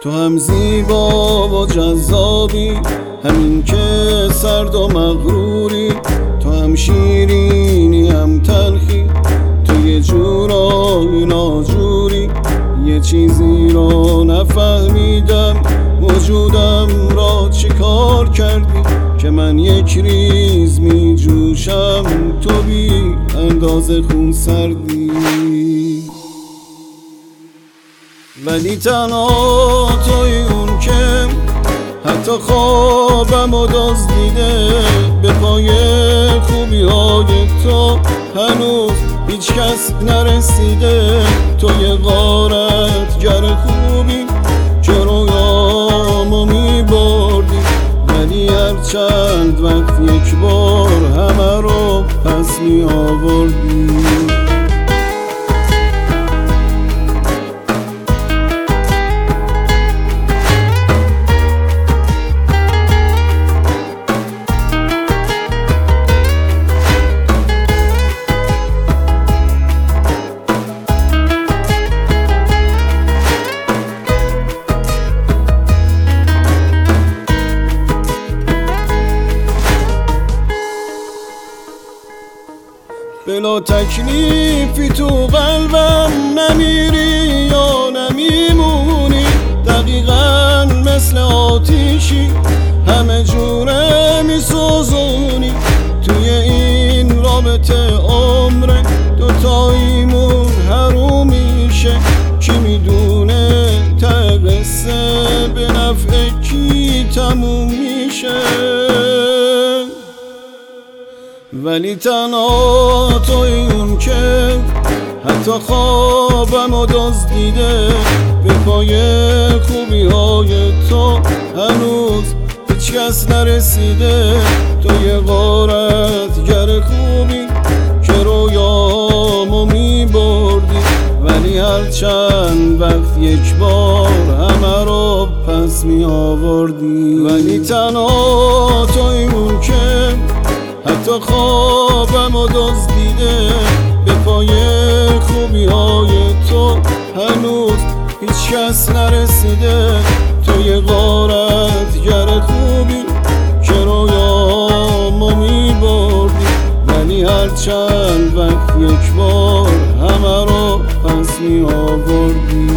تو هم زیبا و جذابی، همین که سرد و مغروری. تو هم شیرینی هم تلخی، تو یه جورای ناجوری. یه چیزی رو نفهمیدم، وجودم را چی کار کردی که من یک ریز می جوشم، تو بی اندازه خون سردی. ولی تنها توی اون که حتی خوابم و دزدیده، به پای خوبی های تو هنوز هیچ کس نرسیده. تو یه غارتگر خوبی که رویامو میبردی، ولی هر چند وقت یک بار همه رو پس می آوردی. بلا تکلیفی تو قلبم، نمیری یا نمیمونی. دقیقاً مثل آتیشی همه جوره میسوزونی. توی این رابطه عمر دوتاییمون حروم میشه. کی میدونه ته قصه به نفع کی تموم میشه. ولی تنها توی اون که حتی خوابم و دزدیده، به پای خوبی های تو هنوز هیچ کس نرسیده. تو یه غارتگر خوبی که رویامو میبردی، ولی هر چند وقت یک بار همه رو پس می آوردی. ولی تنها توی اون که حتی خوابم و دزدیده، به پای خوبی های تو هنوز هیچ کس نرسیده. تو یه غارتگر خوبی که رویامو میبردی، ولی هر چند وقت یک بار همه رو پس می آوردی.